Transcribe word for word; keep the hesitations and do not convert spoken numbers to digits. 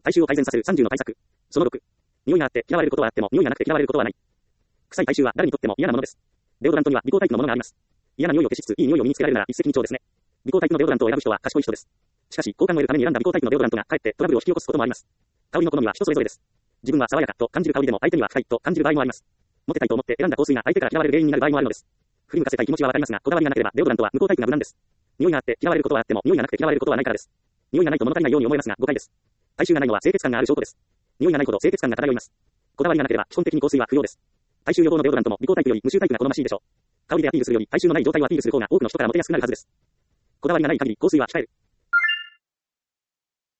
体臭を改善させるさんじゅうの対策。そのろく。匂いがあって嫌われることはあっても、匂いがなくて嫌われることはない。臭い体臭は誰にとっても嫌なものです。デオドラントには微光タイプのものがあります。嫌な匂いを消しつついい匂いを身につけられるなら一石二鳥ですね。微光タイプのデオドラントを選ぶ人は賢い人です。しかし、好感を得るために選んだ微光タイプのデオドラントがかえってトラブルを引き起こすこともあります。香りの好みは人それぞれです。自分は爽やかと感じる香りでも相手には深いと感じる場合もあります。モテたいと思って選んだ香水が相手から嫌われる原因になる場合もあるのです。振り向かせたい気持ちはわかりますが、こだわりがなければデオドラントは無効タイプが無難です。匂いがあって嫌われることはあっても、匂いがなくて嫌われることはないからです。匂いがないと物足りないように思えますが、誤解です。体臭がないのは清潔感がある証拠です。匂いがないほど清潔感が漂います。こだわりがなければ基本的に香水は不要です。体臭予防のデオドラントも微光タイプより無臭タイプが好ましいでしょう。香りでアピールするより体臭のない状態をアピールする方が多くの人からモテやすくなるはずです。こだわりがない限り香水は控える。